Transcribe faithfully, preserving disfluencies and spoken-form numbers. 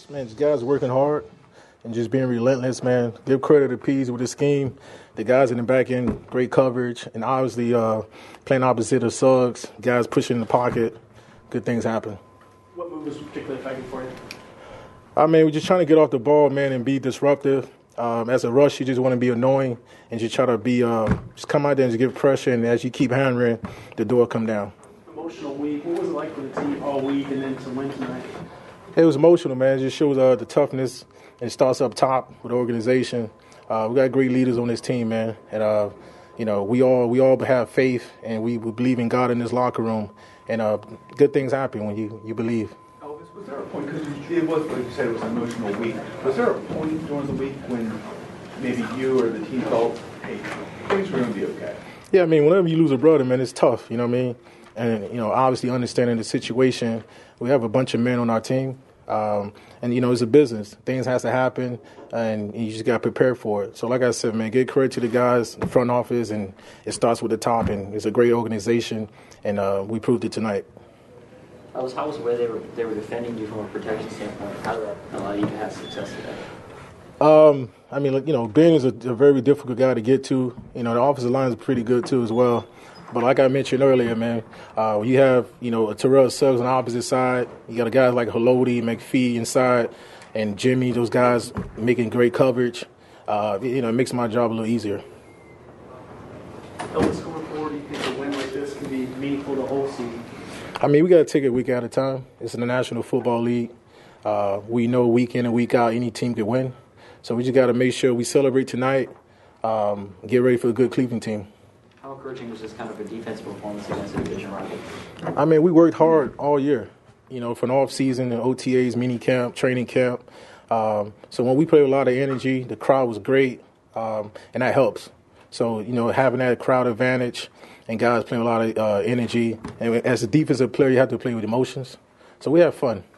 Man, these guys working hard and just being relentless, man. Give credit to Pease with the scheme. The guys in the back end, great coverage, and obviously uh, playing opposite of Suggs, guys pushing in the pocket, good things happen. What move was particularly effective for you? I mean, we're just trying to get off the ball, man, and be disruptive. Um, as a rush, you just want to be annoying and just try to be, uh, just come out there and just give pressure, and as you keep hammering, the door come down. Emotional week. What was it like for the team all week and then to win tonight? It was emotional, man. It just shows uh, the toughness. It starts up top with the organization. Uh, we got great leaders on this team, man. And, uh, you know, we all we all have faith, and we, we believe in God in this locker room. And uh, good things happen when you, you believe. Elvis, was there a point, because it was, like you said, it was an emotional week. Was there a point during the week when maybe you or the team felt, hey, things were going to be okay? Yeah, I mean, whenever you lose a brother, man, it's tough, you know what I mean? And, you know, obviously understanding the situation, we have a bunch of men on our team. Um, and, you know, it's a business. Things has to happen, and you just got to prepare for it. So, like I said, man, give credit to the guys in the front office, and it starts with the top, and it's a great organization, and uh, we proved it tonight. How was, how was the way they were, they were defending you from a protection standpoint? How did that allow you to have success today? Um, I mean, you know, Ben is a, a very difficult guy to get to. You know, the offensive line is pretty good, too, as well. But like I mentioned earlier, man, uh, you have, you know, Terrell Suggs on the opposite side. You got a guys like Haloti, McPhee inside, and Jimmy, those guys making great coverage. Uh, you know, it makes my job a little easier. Elvis, going forward, do you think a win like this can be meaningful the whole season? I mean, we got to take it week at a time. It's in the National Football League. Uh, we know week in and week out any team can win. So we just got to make sure we celebrate tonight, um, get ready for a good Cleveland team. How encouraging was this kind of a defensive performance against a division rival? I mean, we worked hard all year, you know, from off season and O T As, mini camp, training camp. Um, so when we play with a lot of energy, the crowd was great, um, and that helps. So, you know, having that crowd advantage and guys playing a lot of uh, energy. And as a defensive player, you have to play with emotions. So we have fun.